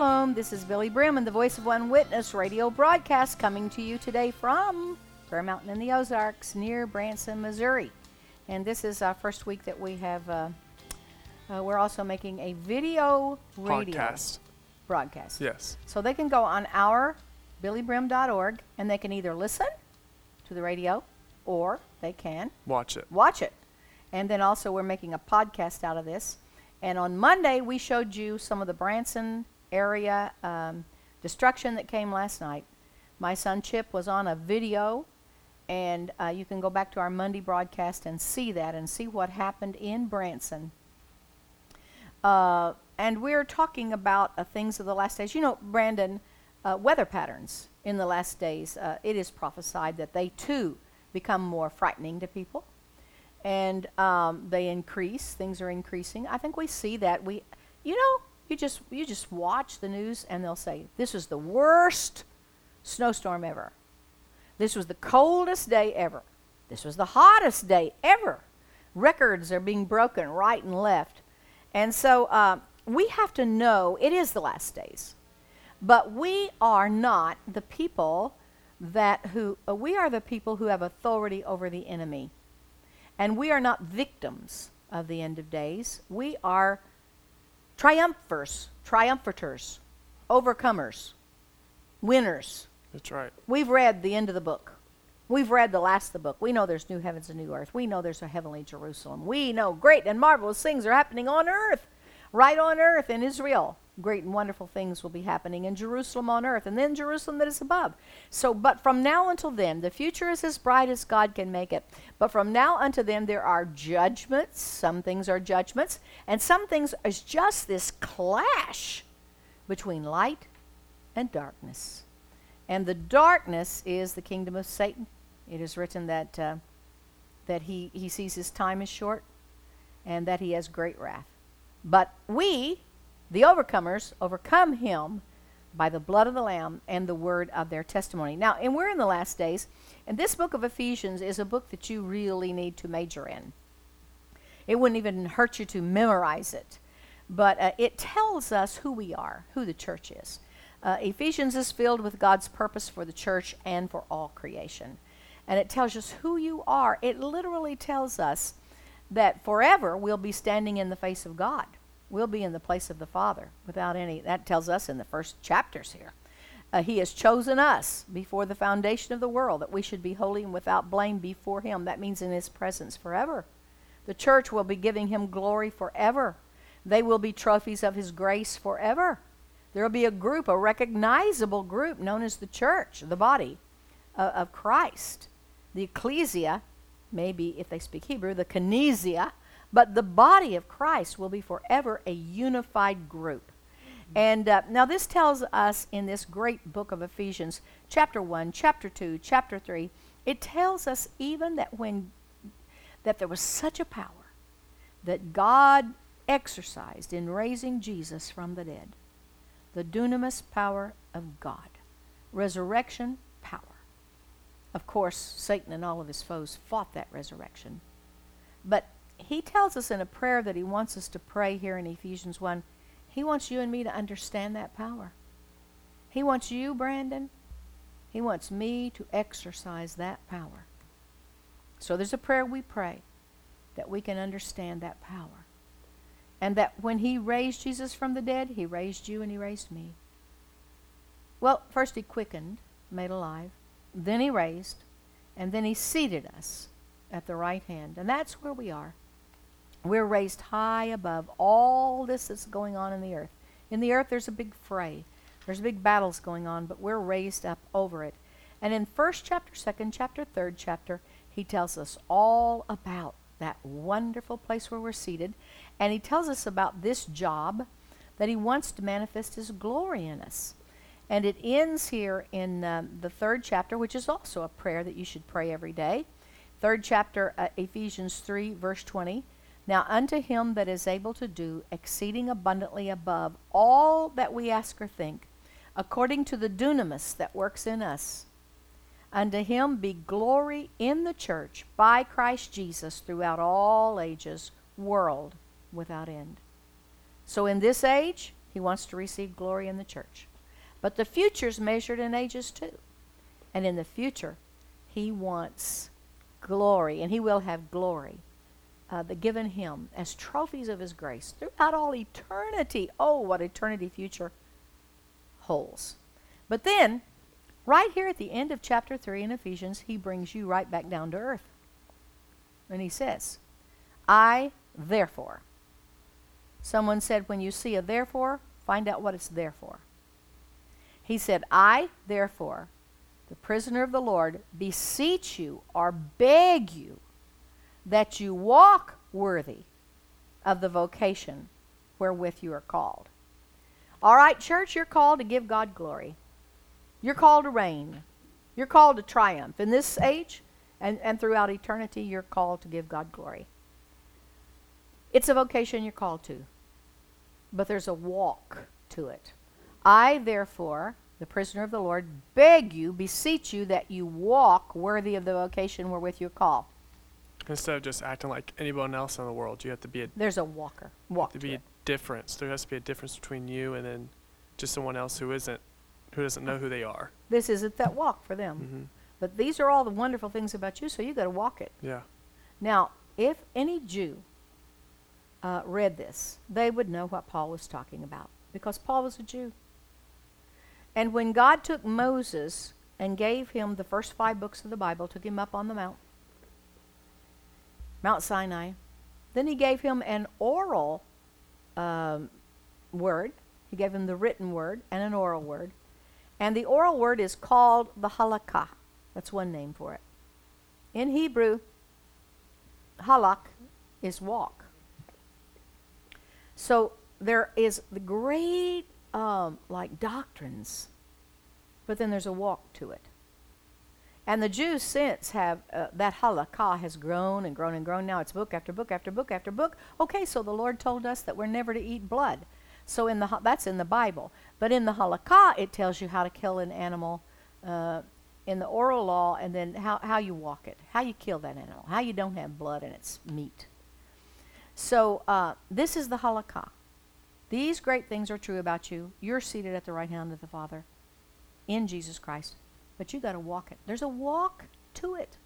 Shalom. This is Billy Brim and the Voice of One Witness radio broadcast coming to you today from Prayer Mountain in the Ozarks near Branson, Missouri. And this is our first week that we have, we're also making a video radio broadcast. Yes. So they can go on our billybrim.org and they can either listen to the radio or they can watch it. And then also we're making a podcast out of this. And on Monday, we showed you some of the Branson area destruction that came last night. My son Chip was on a video, and you can go back to our Monday broadcast and see that and see what happened in Branson. And we're talking about things of the last days. You know, Brandon, weather patterns in the last days, it is prophesied that they too become more frightening to people. And they increase. Things are increasing. I think we see that. You just watch the news, and they'll say, "This was the worst snowstorm ever. This was the coldest day ever. This was the hottest day ever." Records are being broken right and left, and so we have to know it is the last days. But we are not the people we are the people who have authority over the enemy. And we are not victims of the end of days. We are triumphators, overcomers, winners. That's right. We've read the end of the book. We've read the last of the book. We know there's new heavens and new earth. We know there's a heavenly Jerusalem. We know great and marvelous things are happening on earth, right on earth in Israel. Great and wonderful things will be happening in Jerusalem on earth, and then Jerusalem that is above. So, but from now until then, the future is as bright as God can make it. But from now until then, there are judgments. Some things are judgments, and some things is just this clash between light and darkness. And the darkness is the kingdom of Satan. It is written that he sees his time is short, and that he has great wrath. But we, the overcomers, overcome him by the blood of the Lamb and the word of their testimony. Now, and we're in the last days, and this book of Ephesians is a book that you really need to major in. It wouldn't even hurt you to memorize it, but it tells us who we are, who the church is. Ephesians is filled with God's purpose for the church and for all creation. And it tells us who you are. It literally tells us that forever we'll be standing in the face of God. We'll be in the place of the Father without any. That tells us in the first chapters here. He has chosen us before the foundation of the world that we should be holy and without blame before him. That means in his presence forever. The church will be giving him glory forever. They will be trophies of his grace forever. There will be a group, a recognizable group known as the church, the body of Christ. The ecclesia, maybe if they speak Hebrew, the kinesia, but the body of Christ will be forever a unified group. And now this tells us in this great book of Ephesians, chapter 1, chapter 2, chapter 3, it tells us even that there was such a power that God exercised in raising Jesus from the dead. The dunamis power of God. Resurrection power. Of course, Satan and all of his foes fought that resurrection. But he tells us in a prayer that he wants us to pray here in Ephesians 1, he wants you and me to understand that power. He wants you, Brandon. He wants me to exercise that power. So there's a prayer we pray that we can understand that power. And that when he raised Jesus from the dead, he raised you and he raised me. Well, first he quickened, made alive. Then he raised. And then he seated us at the right hand. And that's where we are. We're raised high above all this that's going on in the earth. In the earth, there's a big fray. There's big battles going on, but we're raised up over it. And in 1st chapter, 2nd chapter, 3rd chapter, he tells us all about that wonderful place where we're seated. And he tells us about this job that he wants to manifest his glory in us. And it ends here in the 3rd chapter, which is also a prayer that you should pray every day. 3rd chapter, Ephesians 3, verse 20. Now unto him that is able to do exceeding abundantly above all that we ask or think, according to the dunamis that works in us. Unto him be glory in the church by Christ Jesus throughout all ages, world without end. So in this age, He wants to receive glory in the church. But the future's measured in ages too. And in the future, he wants glory, and he will have glory given him as trophies of his grace throughout all eternity. Oh, what eternity future holds. But then, right here at the end of chapter 3 in Ephesians, he brings you right back down to earth. And he says, I, therefore. Someone said, when you see a therefore, find out what it's there for. He said, I, therefore, the prisoner of the Lord, beseech you or beg you that you walk worthy of the vocation wherewith you are called. All right, church, you're called to give God glory. You're called to reign. You're called to triumph. In this age and throughout eternity, you're called to give God glory. It's a vocation you're called to, but there's a walk to it. I, therefore, the prisoner of the Lord, beg you, beseech you that you walk worthy of the vocation wherewith you're called. Instead of just acting like anyone else in the world, you have to be There's a walker. Walk to be a difference. There has to be a difference between you and then just someone else who doesn't know who they are. This isn't that walk for them. Mm-hmm. But these are all the wonderful things about you, so you got to walk it. Yeah. Now, if any Jew read this, they would know what Paul was talking about, because Paul was a Jew. And when God took Moses and gave him the first 5 books of the Bible, took him up on the Mount Sinai, then he gave him an oral word. He gave him the written word and an oral word. And the oral word is called the halakha. That's one name for it. In Hebrew, halak is walk. So there is the great doctrines, but then there's a walk to it. And the Jews since have, that halakha has grown and grown and grown. Now it's book after book after book after book. Okay, so the Lord told us that we're never to eat blood. So that's in the Bible. But in the halakha, it tells you how to kill an animal in the oral law, and then how you walk it, how you kill that animal, how you don't have blood in its meat. So this is the halakha. These great things are true about you. You're seated at the right hand of the Father in Jesus Christ. But you got to walk it. There's a walk to it.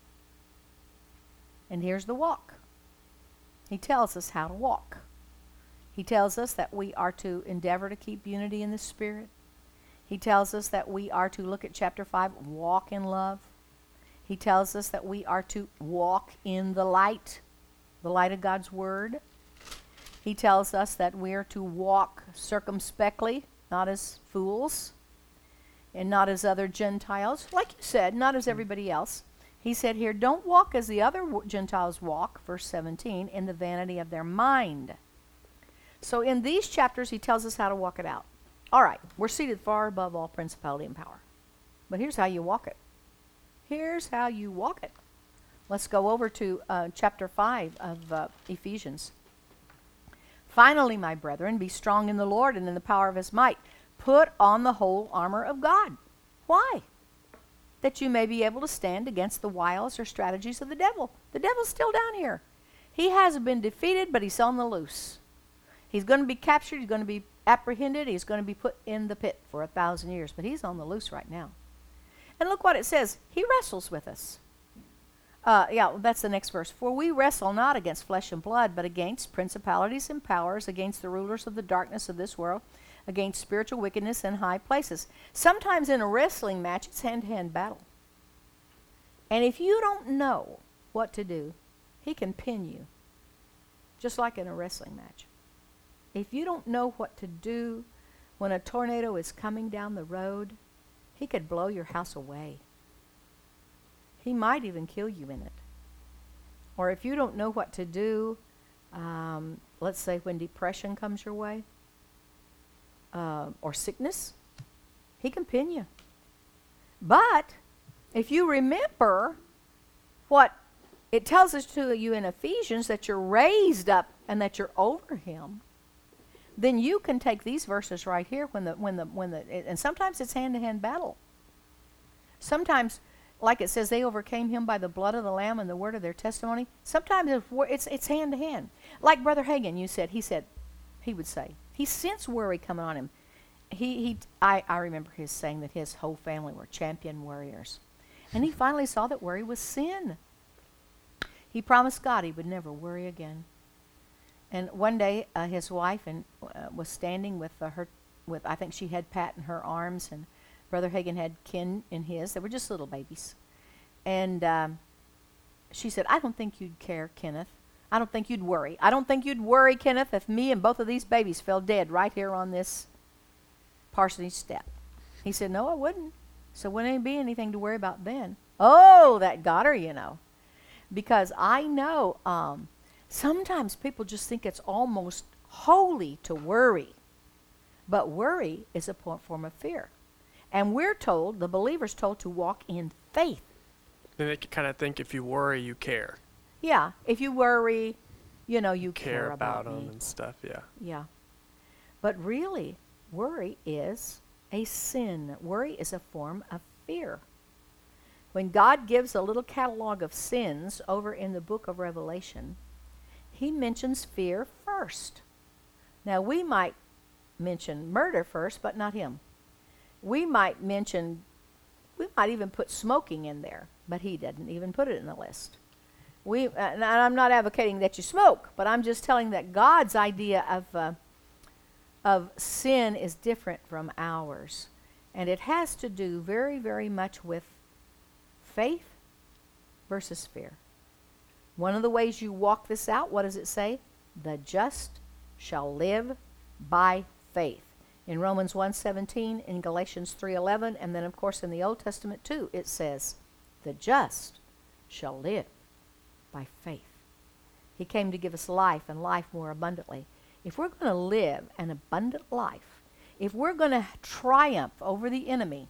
And here's the walk. He tells us how to walk. He tells us that we are to endeavor to keep unity in the Spirit. He tells us that we are to look at chapter 5, walk in love. He tells us that we are to walk in the light of God's Word. He tells us that we are to walk circumspectly, not as fools, and not as other Gentiles. Like you said, not as everybody else. He said here, don't walk as the other Gentiles walk, verse 17, in the vanity of their mind. So in these chapters, he tells us how to walk it out. All right, we're seated far above all principality and power. But here's how you walk it. Here's how you walk it. Let's go over to chapter 5 of Ephesians. Finally, my brethren, be strong in the Lord and in the power of his might. Put on the whole armor of God. Why? That you may be able to stand against the wiles or strategies of the devil. The devil's still down here. He hasn't been defeated, but he's on the loose. He's going to be captured. He's going to be apprehended. He's going to be put in the pit for 1,000 years. But he's on the loose right now. And look what it says. He wrestles with us. That's the next verse. For we wrestle not against flesh and blood, but against principalities and powers, against the rulers of the darkness of this world, against spiritual wickedness in high places. Sometimes in a wrestling match, it's hand-to-hand battle. And if you don't know what to do, he can pin you, just like in a wrestling match. If you don't know what to do when a tornado is coming down the road, he could blow your house away. He might even kill you in it. Or if you don't know what to do, let's say when depression comes your way, or sickness, he can pin you. But if you remember what it tells us to you in Ephesians, that you're raised up and that you're over him, then you can take these verses right here and sometimes it's hand-to-hand battle. Sometimes, like it says, they overcame him by the blood of the Lamb and the word of their testimony. Sometimes it's hand-to-hand. Like Brother Hagin, he would say, He sensed worry coming on him. I remember his saying that his whole family were champion worriers. And he finally saw that worry was sin. He promised God he would never worry again. And one day, his wife was standing with I think she had Pat in her arms, and Brother Hagin had Ken in his. They were just little babies. And she said, I don't think you'd care, Kenneth. I don't think you'd worry. I don't think you'd worry, Kenneth, if me and both of these babies fell dead right here on this parsonage step. He said, no, I wouldn't. So wouldn't be anything to worry about then. Oh, that got her, Because I know sometimes people just think it's almost holy to worry. But worry is a form of fear. And we're told, the believer's told, to walk in faith. Then they kind of think if you worry, you care. Yeah, if you worry, you care about them me. and stuff, yeah. Yeah. But really, worry is a sin. Worry is a form of fear. When God gives a little catalog of sins over in the book of Revelation, he mentions fear first. Now, we might mention murder first, but not him. We might even put smoking in there, but he didn't even put it in the list. And I'm not advocating that you smoke, but I'm just telling that God's idea of sin is different from ours. And it has to do very, very much with faith versus fear. One of the ways you walk this out, what does it say? The just shall live by faith. In Romans 1:17, in Galatians 3:11, and then of course in the Old Testament too, it says, the just shall live by faith. He came to give us life and life more abundantly. If we're going to live an abundant life, if we're going to triumph over the enemy,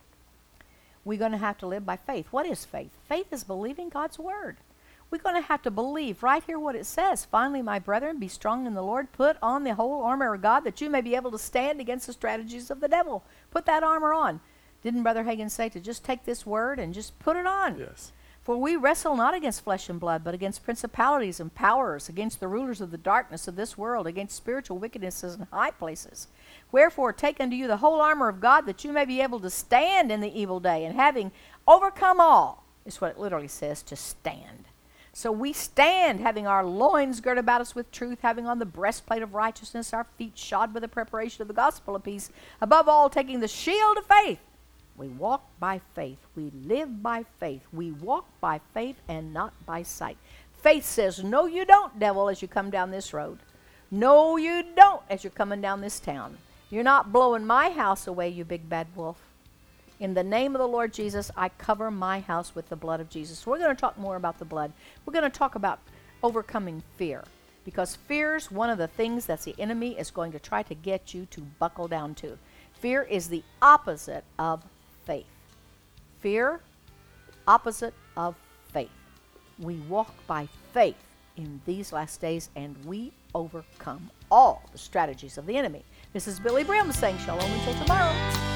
we're going to have to live by faith. What is faith? Faith is believing God's word. We're going to have to believe right here what it says. Finally, my brethren, be strong in the Lord. Put on the whole armor of God that you may be able to stand against the strategies of the devil. Put that armor on. Didn't Brother Hagin say to just take this word and just put it on? Yes. For we wrestle not against flesh and blood, but against principalities and powers, against the rulers of the darkness of this world, against spiritual wickednesses in high places. Wherefore, take unto you the whole armor of God, that you may be able to stand in the evil day, and having overcome all, is what it literally says, to stand. So we stand, having our loins girt about us with truth, having on the breastplate of righteousness, our feet shod with the preparation of the gospel of peace, above all, taking the shield of faith. We walk by faith. We live by faith. We walk by faith and not by sight. Faith says, no, you don't, devil, as you come down this road. No, you don't, as you're coming down this town. You're not blowing my house away, you big bad wolf. In the name of the Lord Jesus, I cover my house with the blood of Jesus. We're going to talk more about the blood. We're going to talk about overcoming fear, because fear's one of the things that the enemy is going to try to get you to buckle down to. Fear is the opposite of faith. Fear, opposite of faith. We walk by faith in these last days, and we overcome all the strategies of the enemy. This is Billy Brim saying shalom until tomorrow.